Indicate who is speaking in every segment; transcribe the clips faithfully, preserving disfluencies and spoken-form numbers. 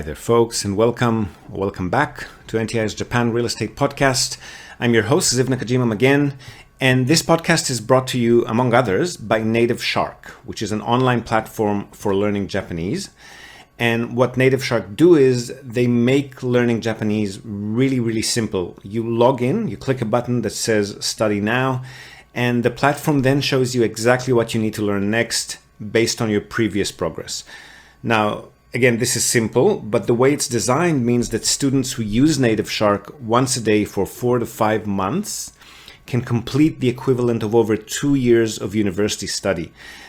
Speaker 1: there, folks, and welcome, welcome back to N T I's Japan Real Estate Podcast. I'm your host, Ziv Nakajima again, and this podcast is brought to you, among others, by Native Shark, which is an online platform for learning Japanese. And what Native Shark do is they make learning Japanese really, really simple. You log in, you click a button that says Study Now, and the platform then shows you exactly what you need to learn next based on your previous progress. Now, again, this is simple, but the way it's designed means that students who use Native Shark once a day for four to five months can complete the equivalent of over two years of university study.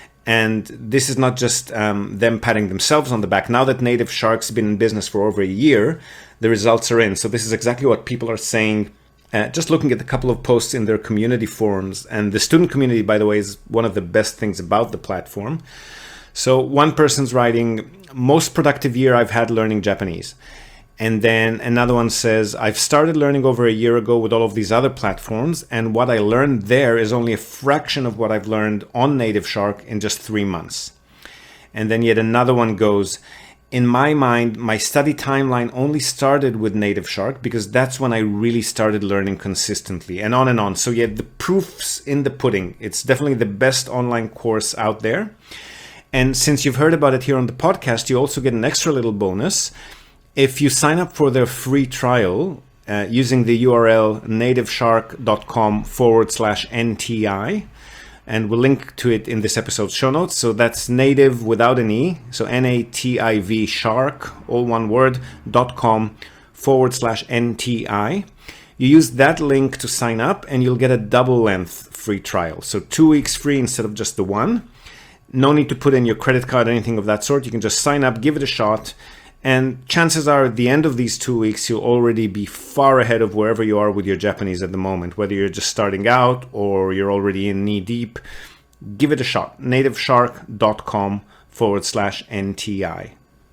Speaker 1: And this is not just um, them patting themselves on the back. Now that Native Shark's been in business for over a year, the results are in. So this is exactly what people are saying. Uh, just looking at a couple of posts in their community forums. And the student community, by the way, is one of the best things about the platform. So one person's writing, most productive year I've had learning Japanese. And then another one says, I've started learning over a year ago with all of these other platforms, and what I learned there is only a fraction of what I've learned on Native Shark in just three months. And then yet another one goes, in my mind, my study timeline only started with Native Shark because that's when I really started learning consistently, and on and on. So yet the proof's in the pudding. It's definitely the best online course out there. And since you've heard about it here on the podcast, you also get an extra little bonus. If you sign up for their free trial uh, using the U R L nativeshark.com forward slash NTI, and we'll link to it in this episode's show notes. So that's native without an E, so N A T I V shark, all one word, dot com forward slash NTI. You use that link to sign up and you'll get a double length free trial. So two weeks free instead of just the one. No need to put in your credit card or anything of that sort. You can just sign up, give it a shot. And chances are at the end of these two weeks, you'll already be far ahead of wherever you are with your Japanese at the moment, whether you're just starting out or you're already in knee deep. Give it a shot. nativeshark.com forward slash NTI.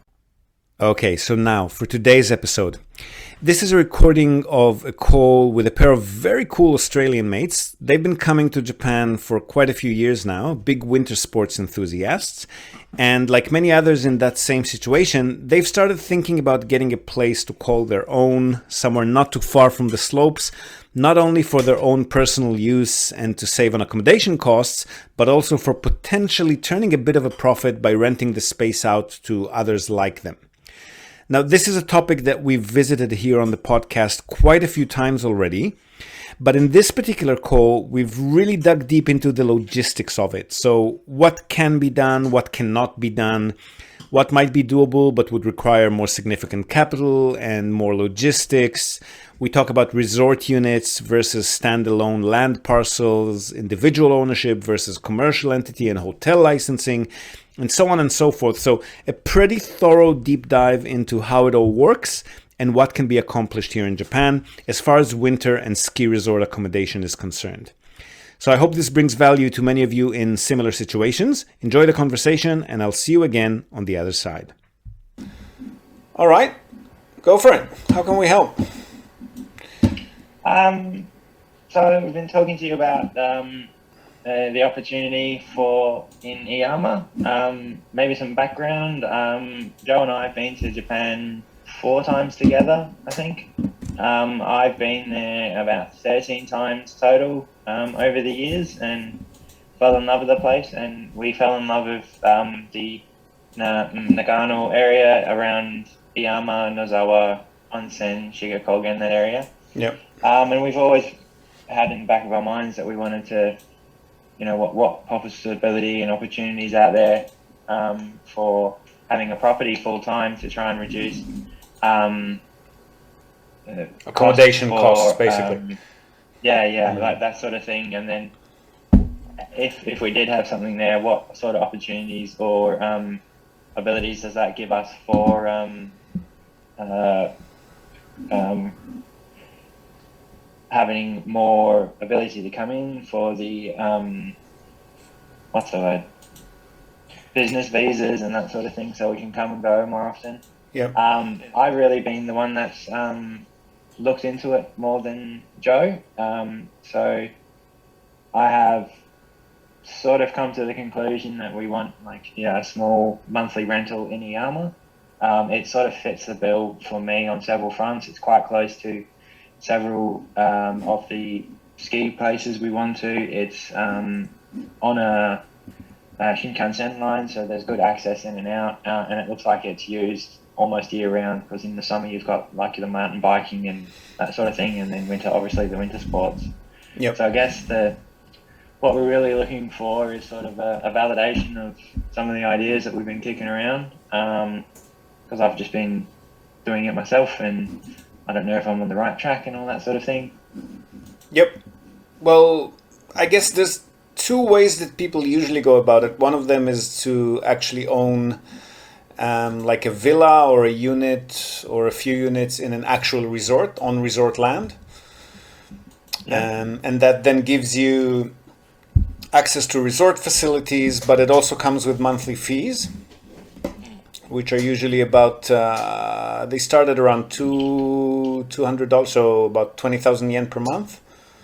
Speaker 1: Okay, so now for today's episode. This is a recording of a call with a pair of very cool Australian mates. They've been coming to Japan for quite a few years now, big winter sports enthusiasts. And like many others in that same situation, they've started thinking about getting a place to call their own, somewhere not too far from the slopes, not only for their own personal use and to save on accommodation costs, but also for potentially turning a bit of a profit by renting the space out to others like them. Now, this is a topic that we've visited here on the podcast quite a few times already, but in this particular call, we've really dug deep into the logistics of it. So what can be done, what cannot be done, what might be doable but would require more significant capital and more logistics. We talk about resort units versus standalone land parcels, individual ownership versus commercial entity and hotel licensing, and so on and so forth. So a pretty thorough deep dive into how it all works and what can be accomplished here in Japan as far as winter and ski resort accommodation is concerned. So I hope this brings value to many of you in similar situations. Enjoy the conversation, and I'll see you again on the other side. All right, go for it. How can we help?
Speaker 2: Um, so we've been talking to you about um, uh, the opportunity for in Iyama. Um, maybe some background. Um, Joe and I have been to Japan four times together, I think. Um, I've been there about thirteen times total um, over the years and fell in love with the place. And we fell in love with um, the Na- Nagano area around Iyama, Nozawa, Onsen, Shigakogen, that area.
Speaker 1: Yep.
Speaker 2: Um, and we've always had in the back of our minds that we wanted to, you know, what, what possibility and opportunities out there um, for having a property full time to try and reduce um, uh,
Speaker 1: accommodation costs,
Speaker 2: costs,
Speaker 1: for, basically.
Speaker 2: Um, yeah, yeah,
Speaker 1: mm-hmm.
Speaker 2: like that sort of thing. And then if if we did have something there, what sort of opportunities or um, abilities does that give us for um, uh, um, having more ability to come in for the, um, what's the word, business visas and that sort of thing, so we can come and go more often.
Speaker 1: Yep.
Speaker 2: Um, I've really been the one that's um, looked into it more than Joe. Um, so I have sort of come to the conclusion that we want like yeah a small monthly rental in Iyama. Um, it sort of fits the bill for me on several fronts. It's quite close to several um, of the ski places we want to. It's um, on a, a Shinkansen line, so there's good access in and out, uh, and it looks like it's used almost year round, because in the summer you've got like the mountain biking and that sort of thing, and then winter, obviously the winter sports.
Speaker 1: Yep.
Speaker 2: So I guess the what we're really looking for is sort of a, a validation of some of the ideas that we've been kicking around, because um, I've just been doing it myself, and I don't know if I'm on the right track and all that sort of thing.
Speaker 1: Yep. Well, I guess there's two ways that people usually go about it. One of them is to actually own um, like a villa or a unit or a few units in an actual resort, on resort land. Yeah. Um, and that then gives you access to resort facilities, but it also comes with monthly fees, which are usually about, uh, they start at around two, two hundred dollars, so about twenty thousand yen per month.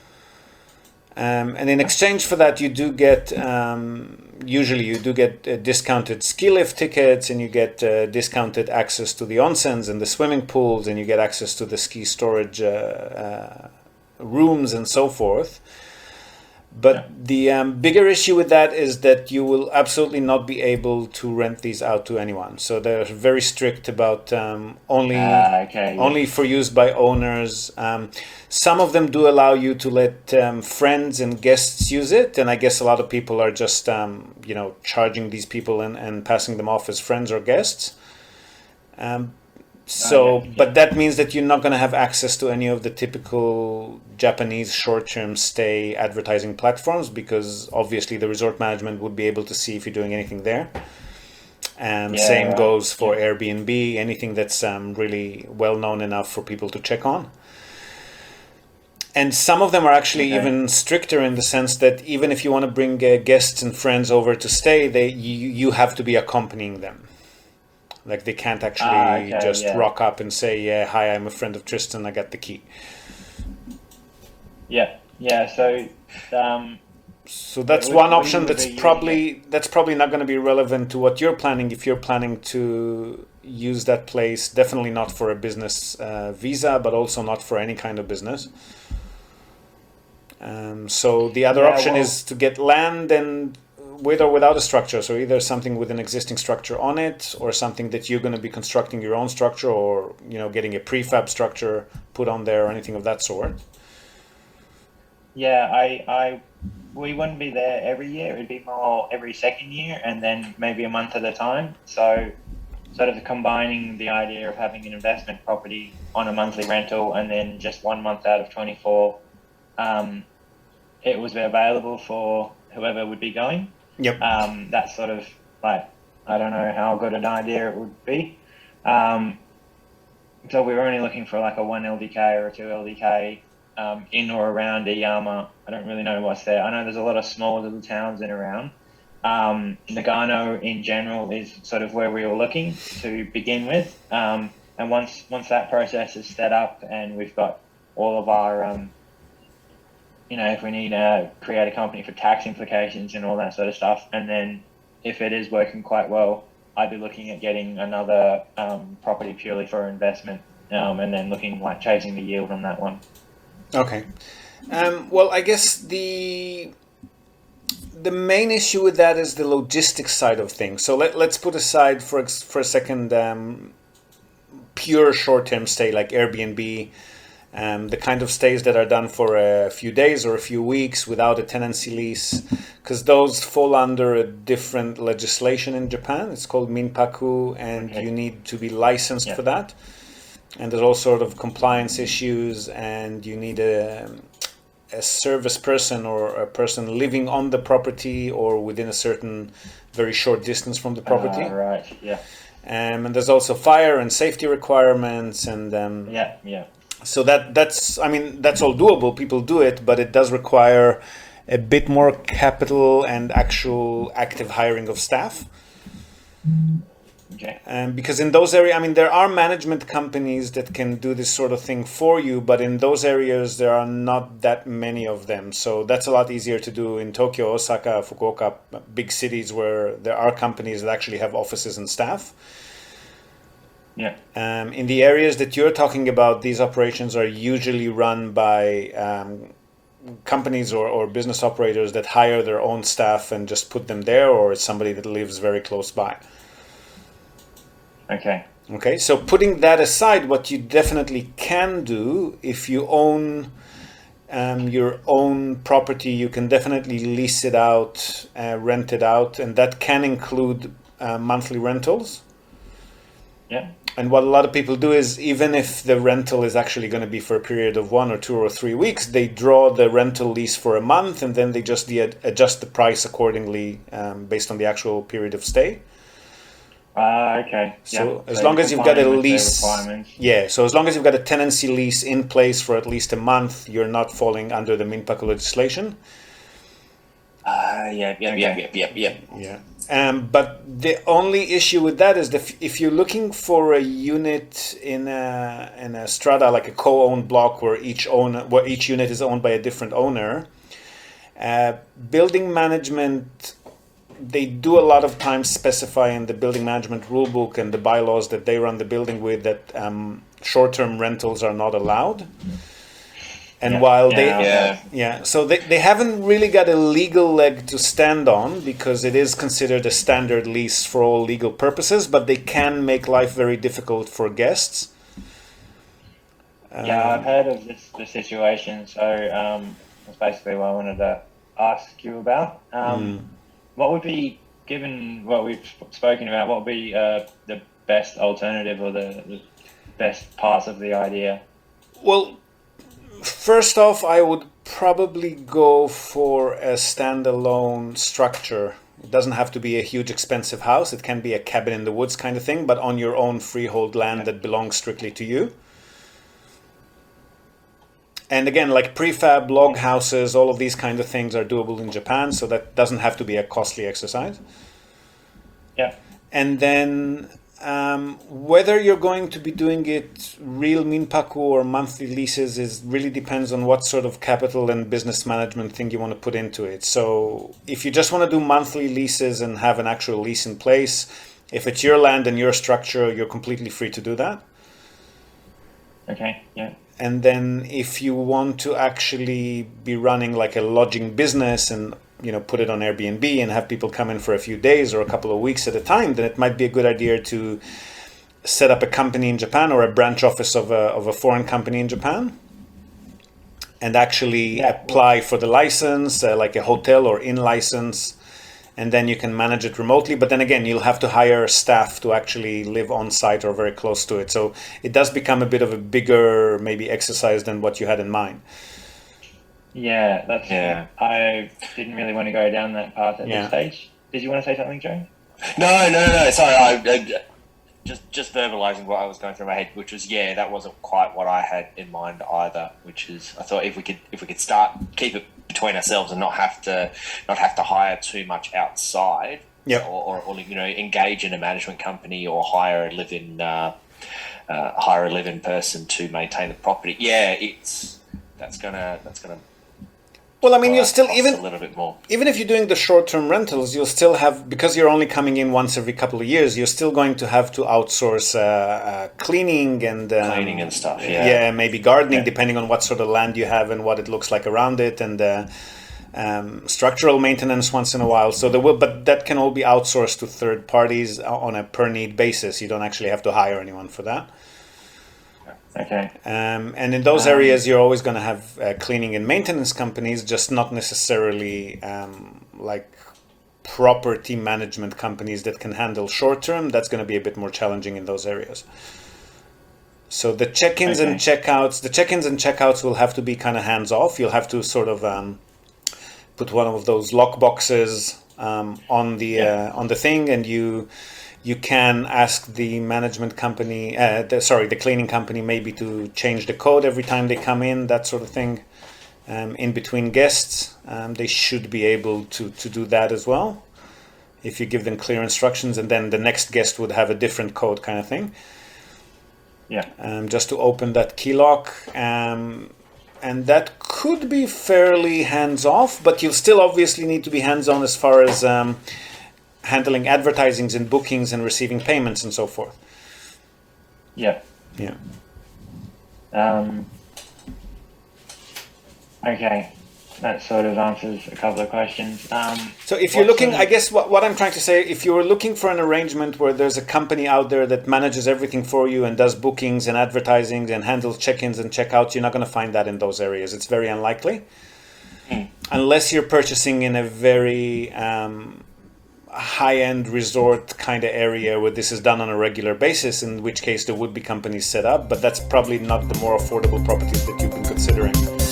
Speaker 1: Um, and in exchange for that, you do get, um, usually you do get uh, discounted ski lift tickets, and you get uh, discounted access to the onsens and the swimming pools, and you get access to the ski storage uh, uh, rooms and so forth. But yeah. the um, bigger issue with that is that you will absolutely not be able to rent these out to anyone. So they're very strict about um, only
Speaker 2: uh, okay, yeah.
Speaker 1: only for use by owners. Um, some of them do allow you to let um, friends and guests use it, and I guess a lot of people are just um, you know charging these people and, and passing them off as friends or guests. Um, So,
Speaker 2: oh, yeah, yeah.
Speaker 1: but that means that you're not going to have access to any of the typical Japanese short-term stay advertising platforms, because obviously the resort management would be able to see if you're doing anything there. And
Speaker 2: yeah,
Speaker 1: same
Speaker 2: right.
Speaker 1: goes for
Speaker 2: yeah.
Speaker 1: Airbnb, anything that's um, really well-known enough for people to check on. And some of them are actually
Speaker 2: okay.
Speaker 1: even stricter in the sense that even if you want to bring uh, guests and friends over to stay, they you, you have to be accompanying them. Like they can't actually
Speaker 2: ah, okay,
Speaker 1: just
Speaker 2: yeah.
Speaker 1: rock up and say, yeah, hi, I'm a friend of Tristan, I got the key.
Speaker 2: Yeah, yeah, so... Um,
Speaker 1: so that's
Speaker 2: we,
Speaker 1: one
Speaker 2: we
Speaker 1: option that's probably that's probably not going to be relevant to what you're planning if you're planning to use that place. Definitely not for a business uh, visa, but also not for any kind of business. Um, so the other
Speaker 2: yeah,
Speaker 1: option
Speaker 2: well,
Speaker 1: is to get land and with or without a structure, so either something with an existing structure on it, or something that you're going to be constructing your own structure, or you know getting a prefab structure put on there, or anything of that sort.
Speaker 2: Yeah, I, I, we wouldn't be there every year. It'd be more every second year, and then maybe a month at a time. So, sort of combining the idea of having an investment property on a monthly rental, and then just one month out of twenty-four, um, it was available for whoever would be going.
Speaker 1: Yep.
Speaker 2: Um, that's sort of like, I don't know how good an idea it would be. Um, so we were only looking for like a one L D K or a two L D K um, in or around Iyama. I don't really know what's there. I know there's a lot of small little towns in around. Um, Nagano in general is sort of where we were looking to begin with. Um, and once once that process is set up and we've got all of our um, you know, if we need to create a company for tax implications and all that sort of stuff. And then if it is working quite well, I'd be looking at getting another um, property purely for investment, um, and then looking like chasing the yield on that one.
Speaker 1: Okay. Um, well, I guess the the main issue with that is the logistics side of things. So let, let's put aside for, for a second um, pure short-term stay like Airbnb, Um, the kind of stays that are done for a few days or a few weeks without a tenancy lease, because those fall under a different legislation in Japan. It's called Minpaku, and
Speaker 2: Okay.
Speaker 1: you need to be licensed
Speaker 2: Yeah.
Speaker 1: for that. And there's all sort of compliance issues, and you need a, a service person or a person living on the property or within a certain very short distance from the property.
Speaker 2: Uh, right, yeah.
Speaker 1: Um, and there's also fire and safety requirements, and um,
Speaker 2: Yeah, yeah.
Speaker 1: so that that's I mean that's all doable. People do it, but it does require a bit more capital and actual active hiring of staff.
Speaker 2: Okay.
Speaker 1: Um, because in those areas, I mean, there are management companies that can do this sort of thing for you, but in those areas there are not that many of them. So that's a lot easier to do in Tokyo, Osaka, Fukuoka, big cities where there are companies that actually have offices and staff.
Speaker 2: Yeah.
Speaker 1: Um, in the areas that you're talking about, these operations are usually run by um, companies or, or business operators that hire their own staff and just put them there, or it's somebody that lives very close by.
Speaker 2: Okay.
Speaker 1: Okay, so putting that aside, what you definitely can do, if you own um, your own property, you can definitely lease it out, uh, rent it out, and that can include uh, monthly rentals.
Speaker 2: Yeah.
Speaker 1: And what a lot of people do is, even if the rental is actually going to be for a period of one or two or three weeks, they draw the rental lease for a month, and then they just de- adjust the price accordingly um, based on the actual period of stay.
Speaker 2: Ah, uh, okay.
Speaker 1: So
Speaker 2: yeah.
Speaker 1: as
Speaker 2: so
Speaker 1: long as you've got a
Speaker 2: complying with the
Speaker 1: lease,
Speaker 2: requirements.
Speaker 1: yeah. So as long as you've got a tenancy lease in place for at least a month, you're not falling under the Minpaku legislation.
Speaker 3: Ah, uh, yeah, yeah,
Speaker 2: Okay.
Speaker 3: yeah, yeah, yeah, yeah.
Speaker 1: Yeah. Um, but the only issue with that is that if you're looking for a unit in a in a strata, like a co-owned block where each owner where each unit is owned by a different owner, uh, building management, they do a lot of times specify in the building management rule book and the bylaws that they run the building with that um, short-term rentals are not allowed. And
Speaker 2: Yeah.
Speaker 1: while they
Speaker 2: Yeah.
Speaker 3: Yeah.
Speaker 1: yeah, so they, they haven't really got a legal leg to stand on because it is considered a standard lease for all legal purposes, but they can make life very difficult for guests.
Speaker 2: Yeah, I've
Speaker 1: Um,
Speaker 2: heard of this, this situation, so um, that's basically what I wanted to ask you about. Um,
Speaker 1: Mm.
Speaker 2: What would be, given what we've sp- spoken about, what would be uh, the best alternative or the, the best parts of the idea?
Speaker 1: Well, first off, I would probably go for a standalone structure. It doesn't have to be a huge expensive house. It can be a cabin in the woods kind of thing, but on your own freehold land that belongs strictly to you. And again, like prefab log houses, all of these kind of things are doable in Japan, so that doesn't have to be a costly exercise.
Speaker 2: Yeah.
Speaker 1: And then um, whether you're going to be doing it real minpaku or monthly leases is really depends on what sort of capital and business management thing you want to put into it. So if you just want to do monthly leases and have an actual lease in place, if it's your land and your structure, you're completely free to do that.
Speaker 2: Okay. Yeah.
Speaker 1: And then if you want to actually be running like a lodging business and you know put it on Airbnb and have people come in for a few days or a couple of weeks at a time, then it might be a good idea to set up a company in Japan or a branch office of a of a foreign company in Japan and actually
Speaker 2: Yeah.
Speaker 1: apply for the license, uh, like a hotel or inn license, and then you can manage it remotely. But then again, you'll have to hire staff to actually live on site or very close to it. So it does become a bit of a bigger maybe exercise than what you had in mind.
Speaker 2: Yeah, that's.
Speaker 3: Yeah.
Speaker 2: I didn't really want to go down that path at
Speaker 1: Yeah.
Speaker 2: this stage. Did you want to say something, Joe?
Speaker 3: No, no, no, no. Sorry, I, I just just verbalizing what I was going through my head, which was yeah, that wasn't quite what I had in mind either. Which is, I thought if we could if we could start keep it between ourselves and not have to not have to hire too much outside,
Speaker 1: Yep.
Speaker 3: or, or, or you know engage in a management company or hire a live-in uh, uh, hire a live-in person to maintain the property. Yeah, it's that's gonna that's gonna.
Speaker 1: Well, I mean,
Speaker 3: well,
Speaker 1: you'll still
Speaker 3: cost
Speaker 1: even
Speaker 3: a little bit more.
Speaker 1: even if you're doing the short-term rentals, you'll still have, because you're only coming in once every couple of years, you're still going to have to outsource uh, uh, cleaning and um,
Speaker 3: Cleaning and stuff, yeah.
Speaker 1: yeah, maybe gardening,
Speaker 2: Yeah.
Speaker 1: depending on what sort of land you have and what it looks like around it, and uh, um, structural maintenance once in a while. So there will, but that can all be outsourced to third parties on a per-need basis. You don't actually have to hire anyone for that.
Speaker 2: Okay.
Speaker 1: Um, and in those
Speaker 2: Um,
Speaker 1: areas, you're always going to have uh, cleaning and maintenance companies, just not necessarily um, like property management companies that can handle short term. That's going to be a bit more challenging in those areas. So the check-ins and
Speaker 2: Okay.
Speaker 1: check-outs, the check-ins and check-outs will have to be kind of hands-off. You'll have to sort of um, put one of those lock boxes um, on the
Speaker 2: Yeah.
Speaker 1: uh, on the thing, and you you can ask the management company, uh, the, sorry, the cleaning company, maybe to change the code every time they come in, that sort of thing. Um, in between guests, um, they should be able to to do that as well, if you give them clear instructions, and then the next guest would have a different code, kind of thing.
Speaker 2: Yeah.
Speaker 1: Um, just to open that key lock. Um, and that could be fairly hands-off, but you'll still obviously need to be hands-on as far as um, handling advertisings and bookings and receiving payments and so forth.
Speaker 2: Yeah.
Speaker 1: Yeah.
Speaker 2: Um, okay. That sort of answers a couple of questions. Um,
Speaker 1: So if you're
Speaker 2: what
Speaker 1: looking,
Speaker 2: sort
Speaker 1: I
Speaker 2: of-
Speaker 1: guess what, what I'm trying to say, if you're looking for an arrangement where there's a company out there that manages everything for you and does bookings and advertising and handles check-ins and check-outs, you're not going to find that in those areas. It's very unlikely.
Speaker 3: Mm.
Speaker 1: Unless you're purchasing in a very um, high-end resort kind of area where this is done on a regular basis, in which case there would be companies set up, but that's probably not the more affordable properties that you've been considering.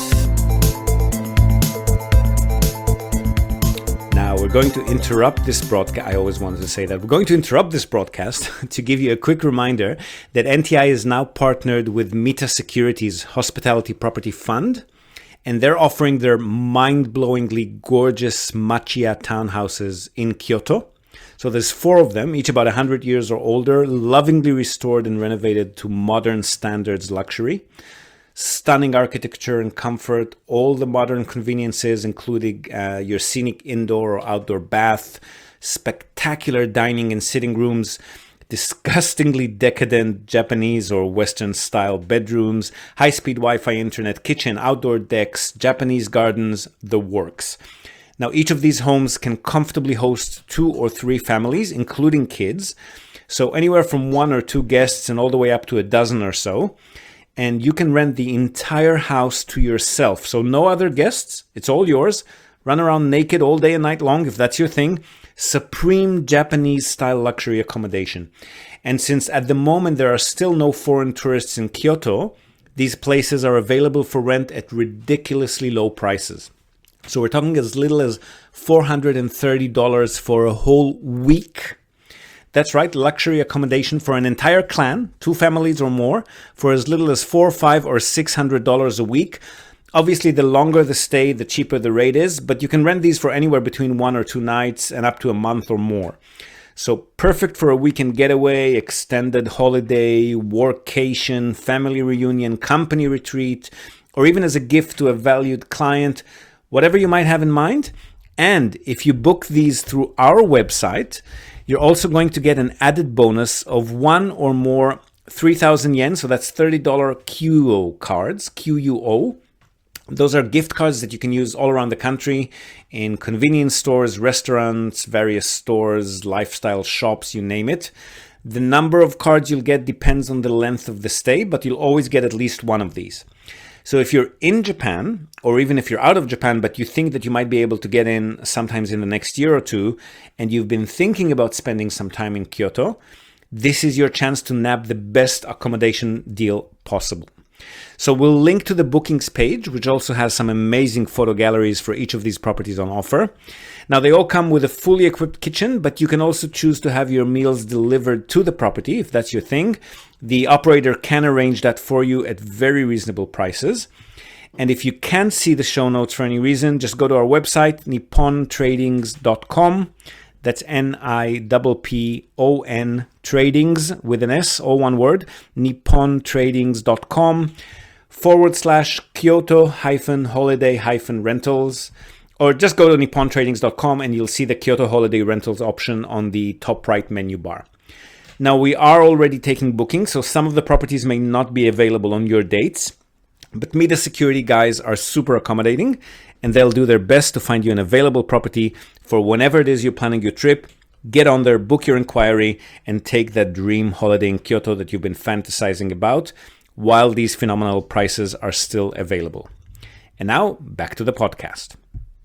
Speaker 1: Now, we're going to interrupt this broadcast. I always wanted to say that. We're going to interrupt this broadcast to give you a quick reminder that N T I is now partnered with Mita Securities Hospitality Property Fund, and they're offering their mind-blowingly gorgeous Machiya townhouses in Kyoto. So there's four of them, each about one hundred years or older, lovingly restored and renovated to modern standards luxury. Stunning architecture and comfort, all the modern conveniences, including uh, your scenic indoor or outdoor bath, spectacular dining and sitting rooms, disgustingly decadent Japanese or Western style bedrooms, high-speed Wi-Fi internet, kitchen, outdoor decks, Japanese gardens, the works. Now, each of these homes can comfortably host two or three families, including kids. So anywhere from one or two guests and all the way up to a dozen or so. And you can rent the entire house to yourself. So no other guests. It's all yours. Run around naked all day and night long if that's your thing. Supreme Japanese style luxury accommodation. And since at the moment there are still no foreign tourists in Kyoto, these places are available for rent at ridiculously low prices. So we're talking as little as four hundred thirty dollars for a whole week. That's right, luxury accommodation for an entire clan, two families or more, for as little as four, five, or six hundred dollars a week. Obviously, the longer the stay, the cheaper the rate is, but you can rent these for anywhere between one or two nights and up to a month or more. So perfect for a weekend getaway, extended holiday, workation, family reunion, company retreat, or even as a gift to a valued client, whatever you might have in mind. And if you book these through our website, you're also going to get an added bonus of one or more three thousand yen, so that's thirty dollars Q O cards, Q U O. Those are gift cards that you can use all around the country in convenience stores, restaurants, various stores, lifestyle shops, you name it. The number of cards you'll get depends on the length of the stay, but you'll always get at least one of these. So if you're in Japan, or even if you're out of Japan, but you think that you might be able to get in sometimes in the next year or two, and you've been thinking about spending some time in Kyoto, this is your chance to nab the best accommodation deal possible. So we'll link to the bookings page, which also has some amazing photo galleries for each of these properties on offer. Now, they all come with a fully equipped kitchen, but you can also choose to have your meals delivered to the property if that's your thing. The operator can arrange that for you at very reasonable prices. And if you can't see the show notes for any reason, just go to our website, nippon tradings dot com. That's N I P P O N Tradings with an S, all one word, nippon tradings dot com forward slash Kyoto hyphen holiday hyphen rentals. Or just go to nippon tradings dot com and you'll see the Kyoto Holiday Rentals option on the top right menu bar. Now, we are already taking bookings, so some of the properties may not be available on your dates, but Mita Security guys are super accommodating and they'll do their best to find you an available property for whenever it is you're planning your trip. Get on there, book your inquiry, and take that dream holiday in Kyoto that you've been fantasizing about while these phenomenal prices are still available. And now, back to the podcast.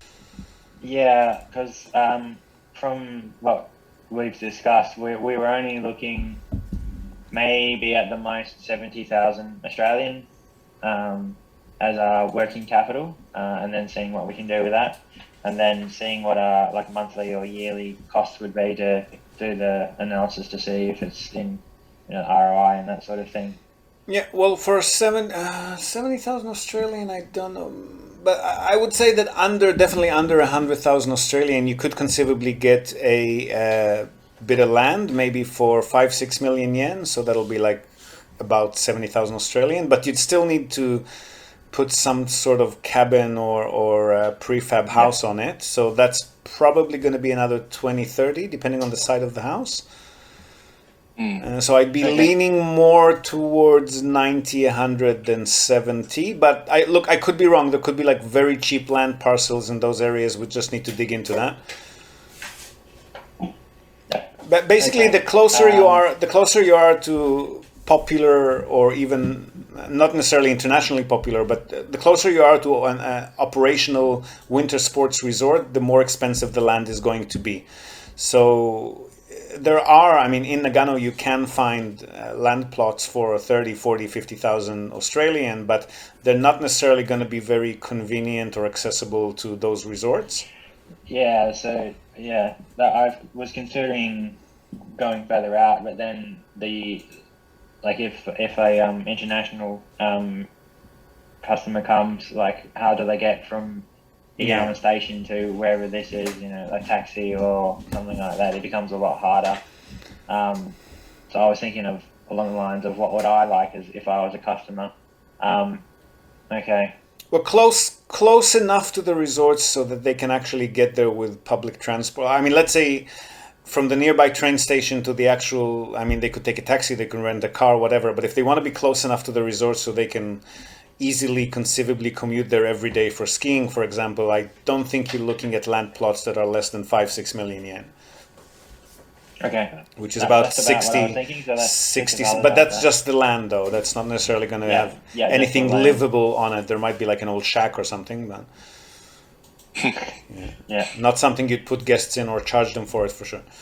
Speaker 2: Yeah, because um, from what we've discussed, we, we were only looking maybe at the most seventy thousand Australian um, as our working capital, uh, and then seeing what we can do with that, and then seeing what our like monthly or yearly costs would be to do the analysis to see if it's in you know, R O I and that sort of thing.
Speaker 1: Yeah, well, for seven, uh, seventy thousand Australian, I don't know. But I would say that under, definitely under one hundred thousand Australian, you could conceivably get a uh, bit of land, maybe for five, six million yen. So that'll be like about seventy thousand Australian. But you'd still need to put some sort of cabin or, or a prefab house yeah. on it. So that's probably going to be another twenty, thirty, depending on the side of the house.
Speaker 3: Mm.
Speaker 1: Uh, so I'd be
Speaker 2: Okay.
Speaker 1: leaning more towards ninety, one hundred than seventy. But I look, I could be wrong. There could be like very cheap land parcels in those areas. We just need to dig into that.
Speaker 2: Yeah.
Speaker 1: But basically,
Speaker 2: Okay.
Speaker 1: the closer you
Speaker 2: Um,
Speaker 1: are, the closer you are to popular or even not necessarily internationally popular, but the closer you are to an uh, operational winter sports resort, the more expensive the land is going to be. So there are, I mean, in Nagano, you can find uh, land plots for thirty, forty, fifty thousand Australian, but they're not necessarily going to be very convenient or accessible to those resorts.
Speaker 2: Yeah, so yeah, that I was considering going further out, but then the like if if a um international um customer comes, like how do they get from
Speaker 1: Yeah.
Speaker 2: Igama station to wherever this is, you know, a taxi or something like that? It becomes a lot harder. Um, so I was thinking of along the lines of what would I like as if I was a customer. Um, okay.
Speaker 1: Well, close close enough to the resorts so that they can actually get there with public transport. I mean, let's say from the nearby train station to the actual, I mean, they could take a taxi, they can rent a car, whatever. But if they want to be close enough to the resort so they can easily, conceivably commute there every day for skiing, for example, I don't think you're looking at land plots that are less than five, six million yen,
Speaker 2: Okay.
Speaker 1: which is
Speaker 2: That-
Speaker 1: about
Speaker 2: that's about what I was
Speaker 1: sixty,
Speaker 2: thinking, so that's
Speaker 1: sixty.
Speaker 2: just about
Speaker 1: But that's
Speaker 2: that.
Speaker 1: just the land, though. That's not necessarily going to
Speaker 2: Yeah,
Speaker 1: have
Speaker 2: yeah, just
Speaker 1: anything
Speaker 2: the land.
Speaker 1: livable on it. There might be like an old shack or something, but
Speaker 2: Yeah.
Speaker 1: not something you'd put guests in or charge them for it for sure.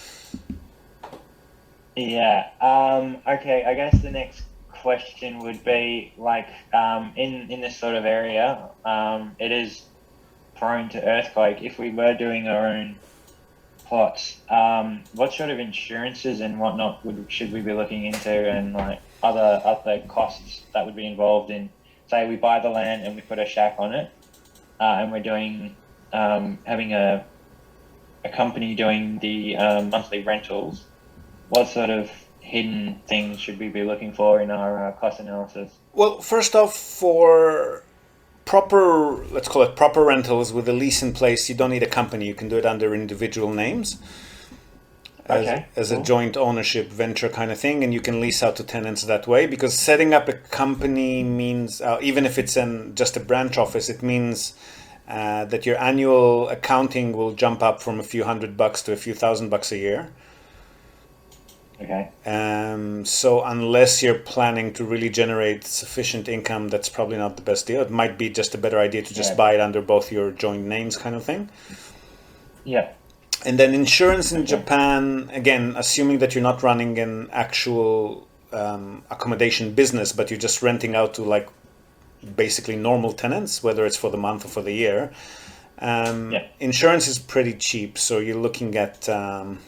Speaker 2: Yeah. Um, okay. I guess the next question would be like um, in in this sort of area, um, it is prone to earthquake. If we were doing our own plots, um, what sort of insurances and whatnot would should we be looking into, and like other other costs that would be involved in? Say we buy the land and we put a shack on it, uh, and we're doing um, having a a company doing the um, monthly rentals. What sort of hidden things should we be looking for in our uh, cost analysis?
Speaker 1: Well, first off, for proper, let's call it proper rentals with a lease in place, you don't need a company. You can do it under individual names as,
Speaker 2: Okay,
Speaker 1: as a
Speaker 2: cool.
Speaker 1: joint ownership venture kind of thing, and you can lease out to tenants that way. Because setting up a company means, uh, even if it's an just a branch office, it means uh, that your annual accounting will jump up from a few hundred bucks to a few thousand bucks a year.
Speaker 2: Okay.
Speaker 1: Um, so unless you're planning to really generate sufficient income, that's probably not the best deal. It might be just a better idea to just
Speaker 2: Yeah.
Speaker 1: buy it under both your joint names kind of thing.
Speaker 2: Yeah.
Speaker 1: And then insurance in
Speaker 2: Okay.
Speaker 1: Japan, again, assuming that you're not running an actual um, accommodation business, but you're just renting out to like basically normal tenants, whether it's for the month or for the year. Um,
Speaker 2: Yeah.
Speaker 1: Insurance is pretty cheap. So you're looking at um,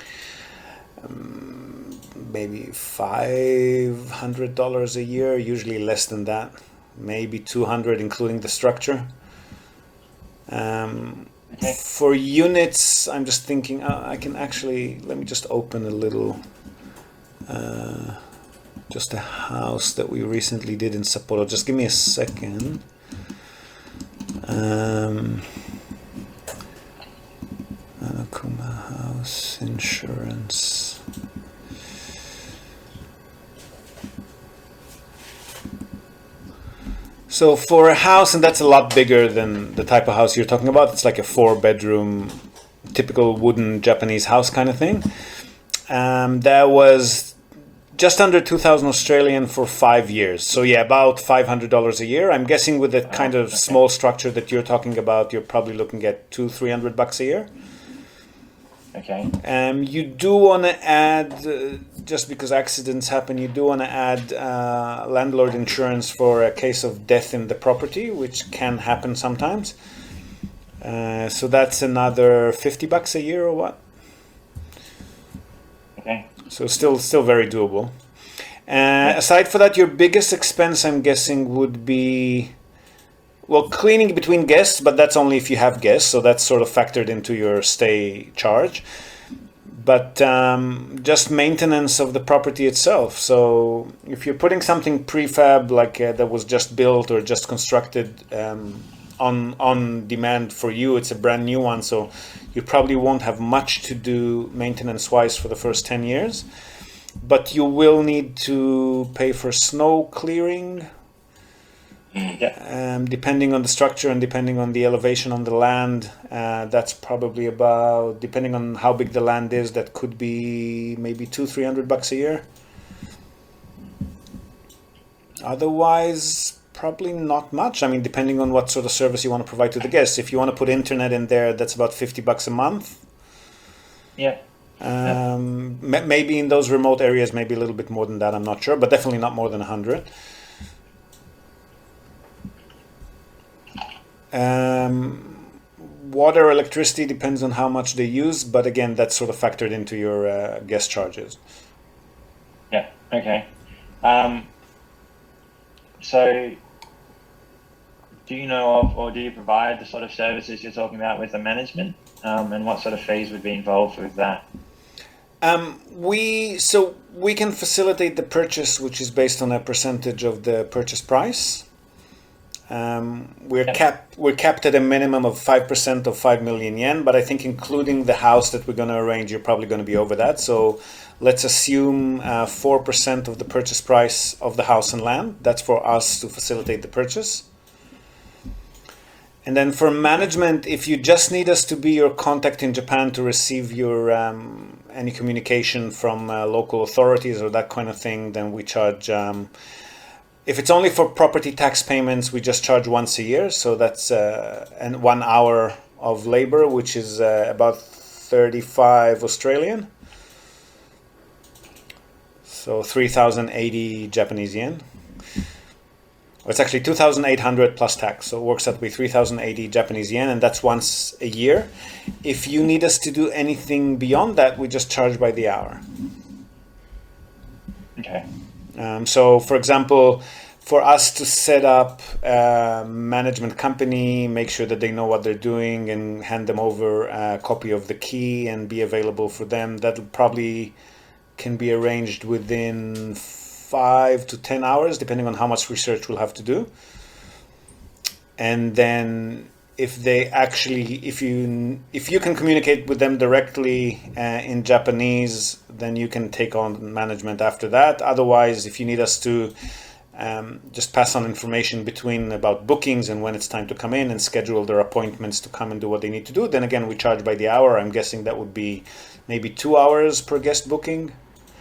Speaker 1: maybe five hundred dollars a year, usually less than that, maybe two hundred including the structure. Um,
Speaker 2: Okay.
Speaker 1: For units, I'm just thinking, uh, I can actually, let me just open a little, uh, just a house that we recently did in Sapporo. Just give me a second. Um, Akuma House Insurance. So for a house, and that's a lot bigger than the type of house you're talking about. It's like a four-bedroom, typical wooden Japanese house kind of thing. Um, that was just under two thousand Australian for five years. So yeah, about five hundred dollars a year. I'm guessing with the kind of
Speaker 2: okay.
Speaker 1: small structure that you're talking about, you're probably looking at two, three hundred bucks a year.
Speaker 2: Okay.
Speaker 1: Um, you do want to add, uh, just because accidents happen, you do want to add uh, landlord insurance for a case of death in the property, which can happen sometimes. Uh, so that's another fifty bucks a year or what?
Speaker 2: Okay.
Speaker 1: So still, still very doable. Uh,
Speaker 2: Yeah.
Speaker 1: Aside for that, your biggest expense, I'm guessing, would be, well, cleaning between guests, but that's only if you have guests, so that's sort of factored into your stay charge. But um, just maintenance of the property itself. So if you're putting something prefab, like uh, that was just built or just constructed um, on on demand for you, it's a brand new one, so you probably won't have much to do maintenance-wise for the first ten years. but you will need to pay for snow clearing.
Speaker 2: Yeah.
Speaker 1: Um, depending on the structure and depending on the elevation on the land, uh, that's probably about, depending on how big the land is, that could be maybe two, three hundred bucks a year. Otherwise, probably not much. I mean, depending on what sort of service you want to provide to the guests. If you want to put internet in there, that's about fifty bucks a month.
Speaker 2: Yeah.
Speaker 1: Um, ma- maybe in those remote areas, maybe a little bit more than that. I'm not sure, but definitely not more than a hundred. Um, water, electricity depends on how much they use, but again, that's sort of factored into your uh, guest charges.
Speaker 2: Yeah. Okay. Um, so, do you know of, or do you provide the sort of services you're talking about with the management, um, and what sort of fees would be involved with that?
Speaker 1: Um, we so we can facilitate the purchase, which is based on a percentage of the purchase price. Um, we're
Speaker 2: Yep.
Speaker 1: capped. We're capped at a minimum of five percent of five million yen, but I think including the house that we're going to arrange, you're probably going to be over that. So let's assume uh, four percent of the purchase price of the house and land. That's for us to facilitate the purchase. And then for management, if you just need us to be your contact in Japan to receive your um, any communication from uh, local authorities or that kind of thing, then we charge. Um, If it's only for property tax payments, we just charge once a year. So that's uh, and one hour of labor, which is uh, about thirty-five Australian. So three thousand eighty Japanese yen. It's actually two thousand eight hundred plus tax. So it works out to be three thousand eighty Japanese yen, and that's once a year. If you need us to do anything beyond that, we just charge by the hour.
Speaker 2: Okay.
Speaker 1: Um, so, for example, for us to set up a management company, make sure that they know what they're doing, and hand them over a copy of the key and be available for them, that probably can be arranged within five to ten hours, depending on how much research we'll have to do. And then, if they actually, if you if you can communicate with them directly uh, in Japanese, then you can take on management after that. Otherwise, if you need us to um, just pass on information between about bookings and when it's time to come in and schedule their appointments to come and do what they need to do, then again we charge by the hour. I'm guessing that would be maybe two hours per guest booking.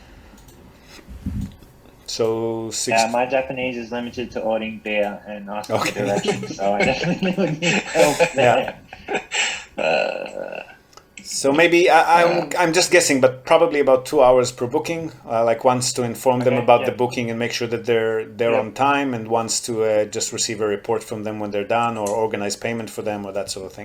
Speaker 1: So six.
Speaker 2: Yeah, my Japanese is limited to ordering beer and asking
Speaker 1: Okay.
Speaker 2: for directions, so I definitely would need help there.
Speaker 3: Uh,
Speaker 1: So maybe I, I'm I'm just guessing, but probably about two hours per booking. Uh, like once to inform them
Speaker 2: Okay,
Speaker 1: about
Speaker 2: yeah.
Speaker 1: the booking and make sure that they're they're
Speaker 2: Yeah.
Speaker 1: on time, and once to uh, just receive a report from them when they're done, or organize payment for them, or that sort of thing.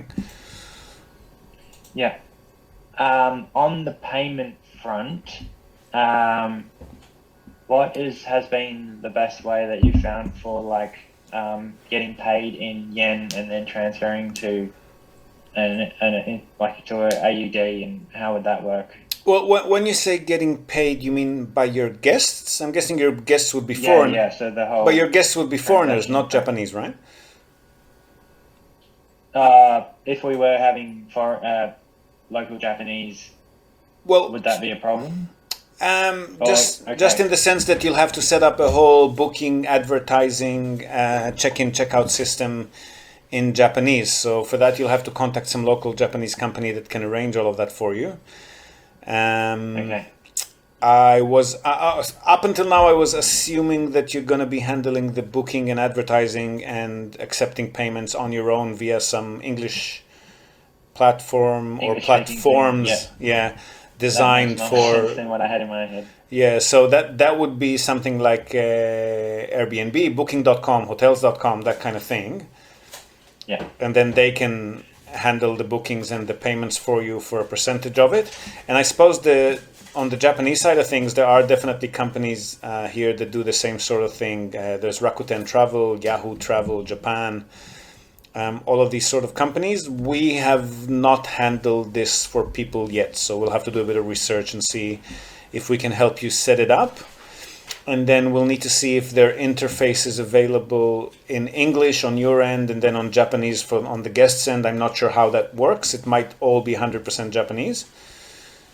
Speaker 2: Yeah. Um, on the payment front, um, what is has been the best way that you found for like um, getting paid in yen and then transferring to an, an like to a A U D, and how would that work?
Speaker 1: Well, wh- when you say getting paid, you mean by your guests? I'm guessing your guests would be
Speaker 2: Yeah,
Speaker 1: foreign,
Speaker 2: yeah. So the whole.
Speaker 1: but your guests would be foreigners,
Speaker 2: transaction.
Speaker 1: not Japanese, right?
Speaker 2: Uh, if we were having for uh, local Japanese,
Speaker 1: Well,
Speaker 2: would that be a problem?
Speaker 1: Um,
Speaker 2: Oh,
Speaker 1: just
Speaker 2: okay.
Speaker 1: just in the sense that you'll have to set up a whole booking, advertising, uh, check-in, check-out system in Japanese. So for that, you'll have to contact some local Japanese company that can arrange all of that for you. Um,
Speaker 2: Okay.
Speaker 1: I was uh, uh, up until now, I was assuming that you're going to be handling the booking and advertising and accepting payments on your own via some English platform or
Speaker 2: English-speaking thing,
Speaker 1: platforms.
Speaker 2: yeah.
Speaker 1: Yeah. Designed
Speaker 2: That makes more
Speaker 1: for
Speaker 2: sense than what I had in my head.
Speaker 1: yeah, so that that would be something like uh, Airbnb, booking dot com, hotels dot com, that kind of thing.
Speaker 2: Yeah.
Speaker 1: And then they can handle the bookings and the payments for you for a percentage of it. And I suppose the on the Japanese side of things, there are definitely companies uh, here that do the same sort of thing. Uh, there's Rakuten Travel, Yahoo Travel, Japan. Um, all of these sort of companies. We have not handled this for people yet, so we'll have to do a bit of research and see if we can help you set it up. And then we'll need to see if their interface is available in English on your end and then on Japanese from on the guest's end. I'm not sure how that works. It might all be one hundred percent Japanese.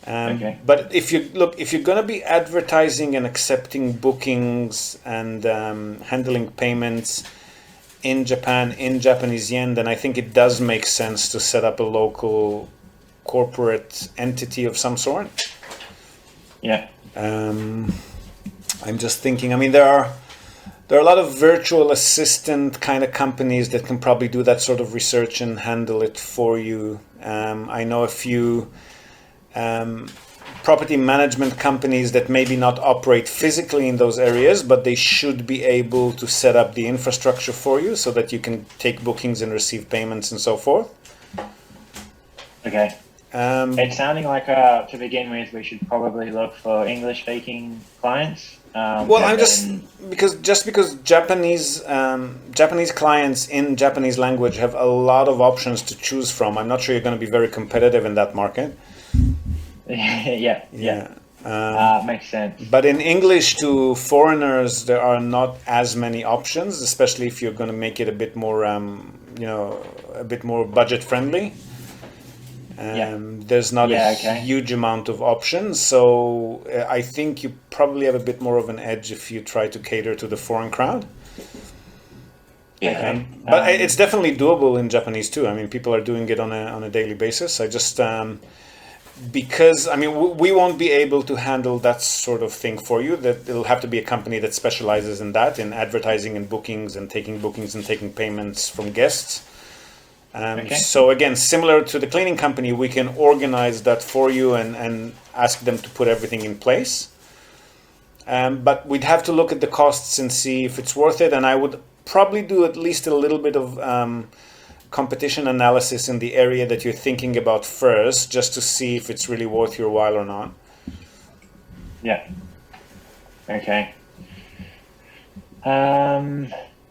Speaker 1: Um,
Speaker 2: Okay.
Speaker 1: But if you look, if you're going to be advertising and accepting bookings and um, handling payments in Japan in Japanese yen, then I think it does make sense to set up a local corporate entity of some sort.
Speaker 2: Yeah.
Speaker 1: Um, I'm just thinking. I mean, there are there are a lot of virtual assistant kind of companies that can probably do that sort of research and handle it for you. Um, I know a few um, property management companies that maybe not operate physically in those areas, but they should be able to set up the infrastructure for you so that you can take bookings and receive payments and so forth.
Speaker 2: Okay.
Speaker 1: Um,
Speaker 2: It's sounding like, uh, to begin with, we should probably look for English-speaking clients. Um,
Speaker 1: Well,
Speaker 2: and
Speaker 1: I'm just
Speaker 2: then-
Speaker 1: because just because Japanese um, Japanese clients in Japanese language have a lot of options to choose from. I'm not sure you're going to be very competitive in that market.
Speaker 2: yeah, yeah,
Speaker 1: Um,
Speaker 2: uh, makes sense.
Speaker 1: but in English to foreigners, there are not as many options, especially if you're going to make it a bit more, um, you know, a bit more budget friendly. Um,
Speaker 2: Yeah.
Speaker 1: There's not
Speaker 2: Yeah,
Speaker 1: a
Speaker 2: okay.
Speaker 1: huge amount of options, so uh, I think you probably have a bit more of an edge if you try to cater to the foreign crowd.
Speaker 3: Yeah.
Speaker 2: Okay.
Speaker 1: But
Speaker 2: Um,
Speaker 1: it's definitely doable in Japanese too. I mean, people are doing it on a on a daily basis. I just um, because I mean w- we won't be able to handle that sort of thing for you. That it'll have to be a company that specializes in that, in advertising and bookings and taking bookings and taking payments from guests. Um,
Speaker 2: Okay.
Speaker 1: So again, similar to the cleaning company, we can organize that for you and, and ask them to put everything in place. Um, but we'd have to look at the costs and see if it's worth it. And I would probably do at least a little bit of um, competition analysis in the area that you're thinking about first, just to see if it's really worth your while or not.
Speaker 2: Yeah. Okay. Um.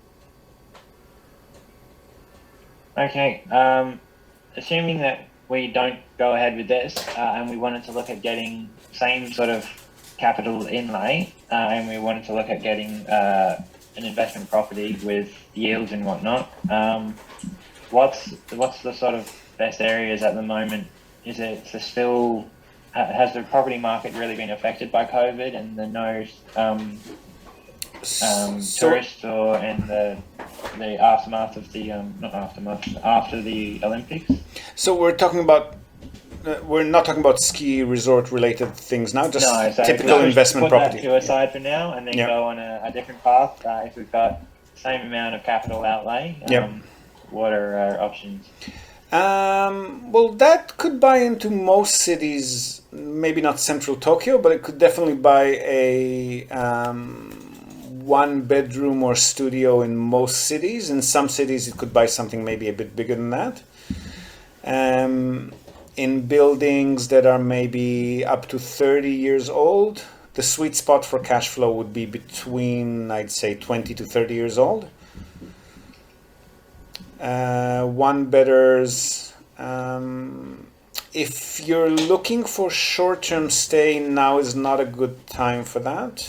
Speaker 2: Okay. Um, assuming that we don't go ahead with this, uh, and we wanted to look at getting same sort of capital inlay, uh, and we wanted to look at getting uh, an investment property with yields and whatnot. Um, what's what's the sort of best areas at the moment? Is it the still ha- has the property market really been affected by COVID and the no um, um,
Speaker 1: So-
Speaker 2: tourists or and the the aftermath of the um, not aftermath after the Olympics?
Speaker 1: So we're talking about. Uh, we're not talking about ski resort related things now, just
Speaker 2: No, so
Speaker 1: typical
Speaker 2: if we
Speaker 1: investment
Speaker 2: put
Speaker 1: property.
Speaker 2: that to aside for now, and then
Speaker 1: Yeah.
Speaker 2: go on a, a different path. Uh, if we've got same amount of capital outlay, um,
Speaker 1: Yep.
Speaker 2: what are our options?
Speaker 1: Um, well, that could buy into most cities, maybe not central Tokyo, but it could definitely buy a um, one bedroom or studio in most cities. In some cities, it could buy something maybe a bit bigger than that. Um, in buildings that are maybe up to thirty years old, the sweet spot for cash flow would be between, I'd say, twenty to thirty years old. Uh, one betters. Um, if you're looking for short-term stay, now is not a good time for that.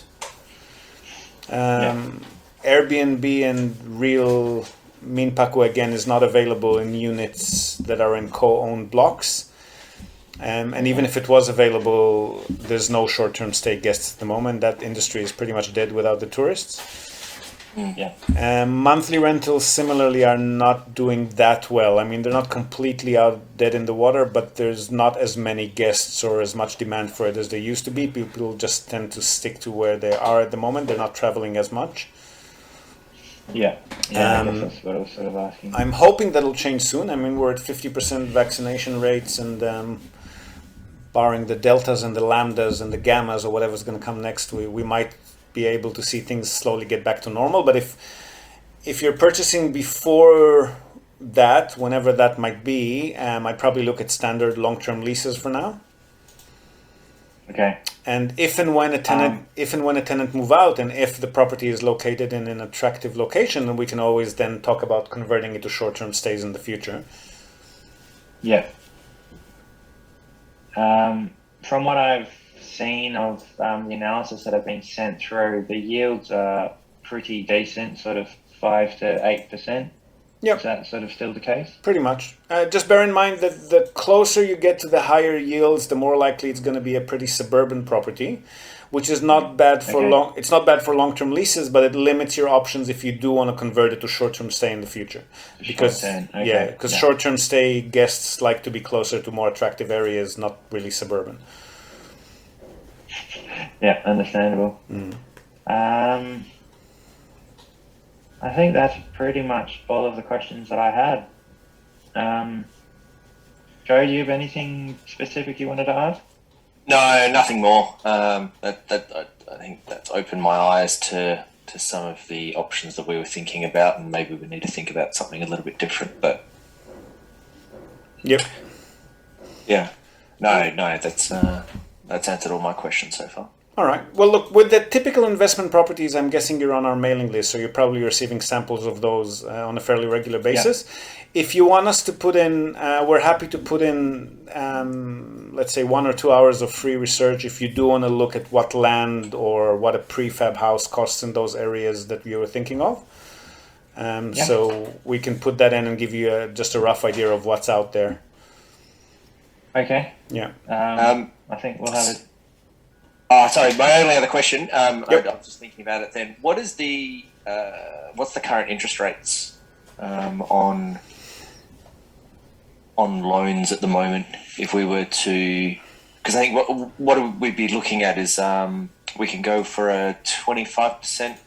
Speaker 1: Um, Airbnb and real Minpaku again is not available in units that are in co-owned blocks. Um, and even if it was available, there's no short-term stay guests at the moment. That industry is pretty much dead without the tourists.
Speaker 2: Yeah.
Speaker 1: Um, monthly rentals similarly are not doing that well. I mean, they're not completely out dead in the water, but there's not as many guests or as much demand for it as there used to be. People just tend to stick to where they are at the moment. They're not traveling as much.
Speaker 2: Yeah. Yeah.
Speaker 1: Um,
Speaker 2: I guess that's what I was sort of asking.
Speaker 1: I'm hoping that'll change soon. I mean, we're at fifty percent vaccination rates, and um, barring the deltas and the lambdas and the gammas or whatever's going to come next, we, we might be able to see things slowly get back to normal. But if if you're purchasing before that, whenever that might be, um, I'd probably look at standard long-term leases for now.
Speaker 2: Okay.
Speaker 1: And if and when a tenant,
Speaker 2: Um,
Speaker 1: if and when a tenant move out, and if the property is located in an attractive location, then we can always then talk about converting it to short-term stays in the future.
Speaker 2: Yeah. Um, from what I've seen of um, the analysis that have been sent through, the yields are pretty decent, sort of five to eight percent.
Speaker 1: Yep.
Speaker 2: Is that sort of still the case?
Speaker 1: Pretty much. Uh, just bear in mind that the closer you get to the higher yields, the more likely it's going to be a pretty suburban property, which is not bad for
Speaker 2: Okay.
Speaker 1: long. It's not bad for long-term leases, but it limits your options if you do want to convert it to short-term stay in the future. Because
Speaker 2: Short-term, okay,
Speaker 1: yeah, because
Speaker 2: yeah.
Speaker 1: short-term stay guests like to be closer to more attractive areas, not really suburban.
Speaker 2: Yeah, understandable.
Speaker 1: Mm.
Speaker 2: Um, I think that's pretty much all of the questions that I had. Um, Joe, do you have anything specific you wanted to ask?
Speaker 3: No, nothing more. Um, that, that I, I think that's opened my eyes to to some of the options that we were thinking about, and maybe we need to think about something a little bit different. But
Speaker 1: Yep.
Speaker 3: yeah, no, no, that's uh, that's answered all my questions so far.
Speaker 1: All right. Well, look, with the typical investment properties, I'm guessing you're on our mailing list, so you're probably receiving samples of those uh, on a fairly regular basis. If you want us to put in, uh, we're happy to put in, um, let's say, one or two hours of free research if you do want to look at what land or what a prefab house costs in those areas that you were thinking of. Um,
Speaker 2: Yeah.
Speaker 1: So we can put that in and give you a, just a rough idea of what's out there.
Speaker 2: Okay.
Speaker 1: Yeah.
Speaker 2: Um,
Speaker 3: Um,
Speaker 2: I think we'll have it.
Speaker 3: Oh, sorry. My only other question. Um,
Speaker 1: Yep.
Speaker 3: I, I was just thinking about it. Then, what is the uh, what's the current interest rates um, on on loans at the moment? If we were to, because I think what what we'd be looking at is um, we can go for a twenty five percent.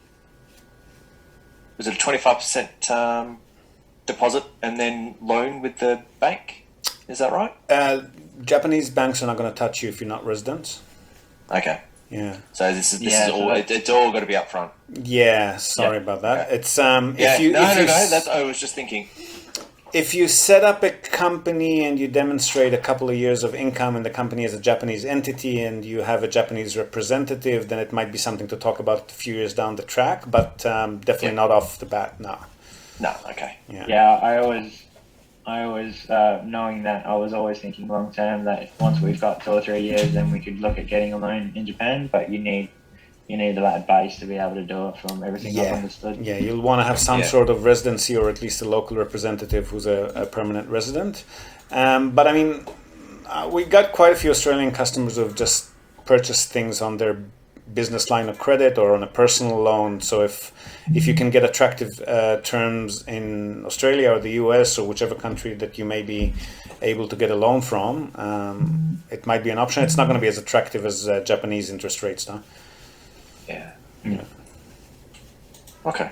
Speaker 3: Was it a twenty five percent um, deposit and then loan with the bank? Is that right?
Speaker 1: Uh, Japanese banks are not going to touch you if you're not residents.
Speaker 3: Okay.
Speaker 1: Yeah.
Speaker 3: So this is this
Speaker 2: Yeah,
Speaker 3: is
Speaker 2: so
Speaker 3: all.
Speaker 2: that-
Speaker 3: It, it's all got to be up front.
Speaker 1: Yeah, sorry
Speaker 3: Yeah.
Speaker 1: about that.
Speaker 3: Okay.
Speaker 1: It's um
Speaker 3: Yeah.
Speaker 1: if you
Speaker 3: no,
Speaker 1: if
Speaker 3: no,
Speaker 1: you
Speaker 3: no.
Speaker 1: s-
Speaker 3: That's. I was just thinking.
Speaker 1: if you set up a company and you demonstrate a couple of years of income and the company is a Japanese entity and you have a Japanese representative, then it might be something to talk about a few years down the track, but um, definitely
Speaker 3: Yeah.
Speaker 1: not off the bat. No.
Speaker 3: No. Okay.
Speaker 1: Yeah.
Speaker 2: Yeah, I always, I always, uh, knowing that, I was always thinking long term that once we've got two or three years, then we could look at getting a loan in Japan. But you need, you need that base to be able to do it from everything I've
Speaker 1: Yeah.
Speaker 2: understood.
Speaker 1: Yeah, you'll want to have some
Speaker 3: Yeah.
Speaker 1: sort of residency or at least a local representative who's a, a permanent resident. Um, but I mean, uh, we got quite a few Australian customers who have just purchased things on their business line of credit or on a personal loan. So if if you can get attractive uh, terms in Australia or the U S or whichever country that you may be able to get a loan from, um, it might be an option. It's not going to be as attractive as uh, Japanese interest rates, though.
Speaker 3: Yeah.
Speaker 2: Mm.
Speaker 3: Okay.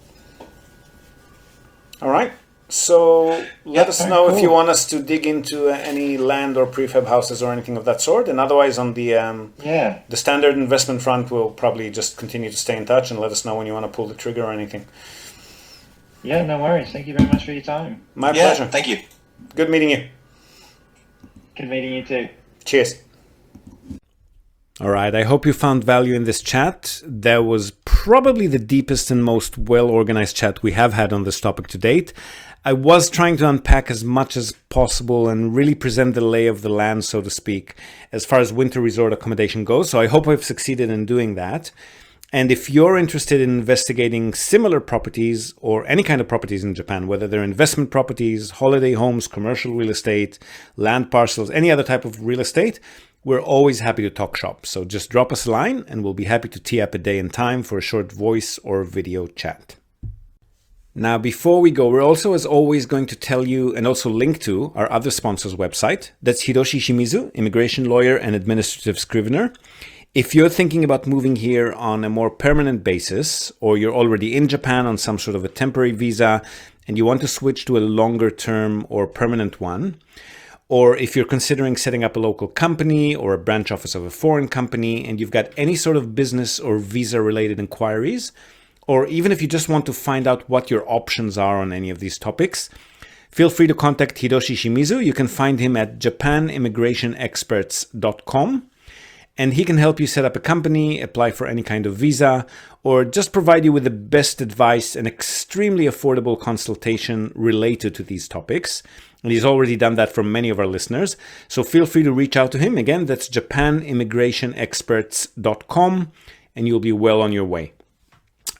Speaker 1: All right. So let
Speaker 3: Yeah,
Speaker 1: us
Speaker 2: very
Speaker 1: know if you
Speaker 2: cool.
Speaker 1: want us to dig into uh, any land or prefab houses or anything of that sort. And otherwise, on the um,
Speaker 2: Yeah.
Speaker 1: the standard investment front, we'll probably just continue to stay in touch and let us know when you want to pull the trigger or anything.
Speaker 2: Yeah, no worries. Thank you very much for your time.
Speaker 1: My
Speaker 3: Yeah.
Speaker 1: pleasure.
Speaker 3: Thank you.
Speaker 1: Good meeting you.
Speaker 2: Good meeting you too.
Speaker 1: Cheers. All right, I hope you found value in this chat. That was probably the deepest and most well-organized chat we have had on this topic to date. I was trying to unpack as much as possible and really present the lay of the land, so to speak, as far as winter resort accommodation goes, so I hope I've succeeded in doing that. And if you're interested in investigating similar properties or any kind of properties in Japan, whether they're investment properties, holiday homes, commercial real estate, land parcels, any other type of real estate, we're always happy to talk shop. So just drop us a line and we'll be happy to tee up a day and time for a short voice or video chat. Now, before we go, we're also, as always, going to tell you and also link to our other sponsor's website. That's Hiroshi Shimizu, immigration lawyer and administrative scrivener. If you're thinking about moving here on a more permanent basis, or you're already in Japan on some sort of a temporary visa and you want to switch to a longer term or permanent one, or if you're considering setting up a local company or a branch office of a foreign company and you've got any sort of business or visa related inquiries, or even if you just want to find out what your options are on any of these topics, feel free to contact Hiroshi Shimizu. You can find him at japan immigration experts dot com. And he can help you set up a company, apply for any kind of visa, or just provide you with the best advice and extremely affordable consultation related to these topics. And he's already done that for many of our listeners. So feel free to reach out to him. Again, that's japan immigration experts dot com, and you'll be well on your way.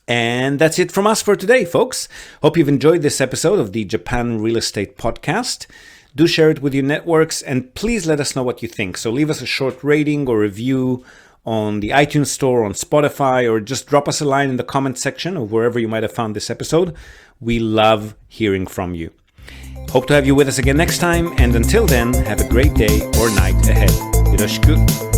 Speaker 1: And that's it from us for today, folks. Hope you've enjoyed this episode of the Japan Real Estate Podcast. Do share it with your networks, and please let us know what you think. So leave us a short rating or review on the iTunes Store, on Spotify, or just drop us a line in the comment section of wherever you might have found this episode. We love hearing from you. Hope to have you with us again next time, and until then, have a great day or night ahead. Yoroshiku.